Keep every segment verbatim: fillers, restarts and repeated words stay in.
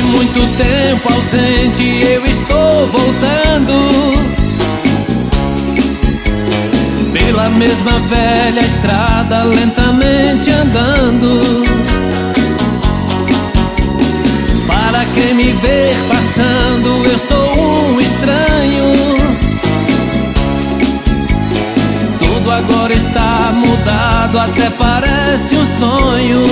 muito tempo ausente, eu estou voltando pela mesma velha estrada, lentamente andando. Para quem me ver passando, eu sou um estranho. Tudo agora está mudado, até parece um sonho.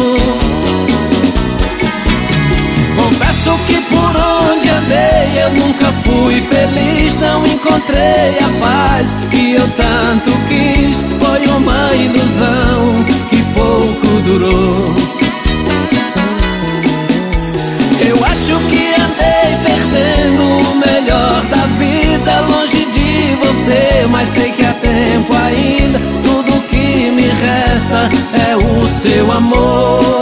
Confesso que por onde andei eu nunca fui feliz, não encontrei a paz que eu tanto quis. Foi uma ilusão que pouco durou. Eu acho que andei perdendo o melhor da vida, longe de você, mas sei que há tempo ainda. Tudo que me resta é o seu amor.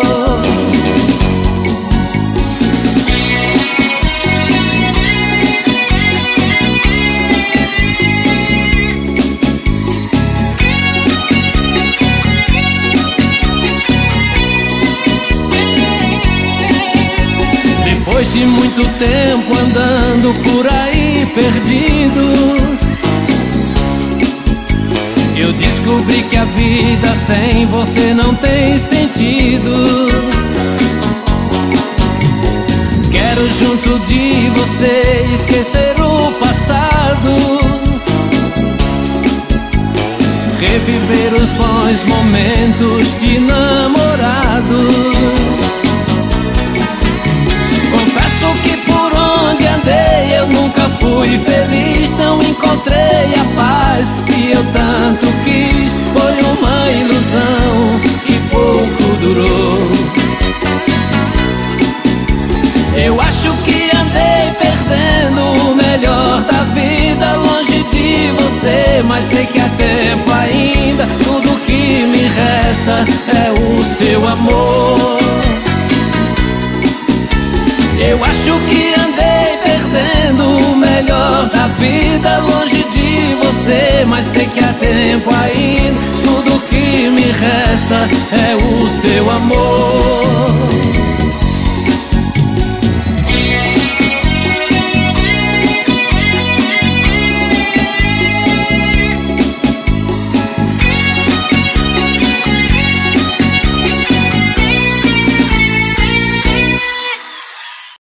Depois de muito tempo andando por aí perdido, eu descobri que a vida sem você não tem sentido. Quero junto de você esquecer o passado, reviver os bons momentos de namorados. Confesso que por onde andei eu nunca fui feliz, não encontrei a paz que eu tanto quis. Foi uma ilusão que pouco durou. Eu acho que andei perdendo o melhor da vida, longe de você, mas sei que há tempo ainda. Tudo que me resta é o seu amor. Eu acho que andei perdendo o melhor da vida, longe de você, mas sei que há tempo ainda. Tudo que me resta é o seu amor.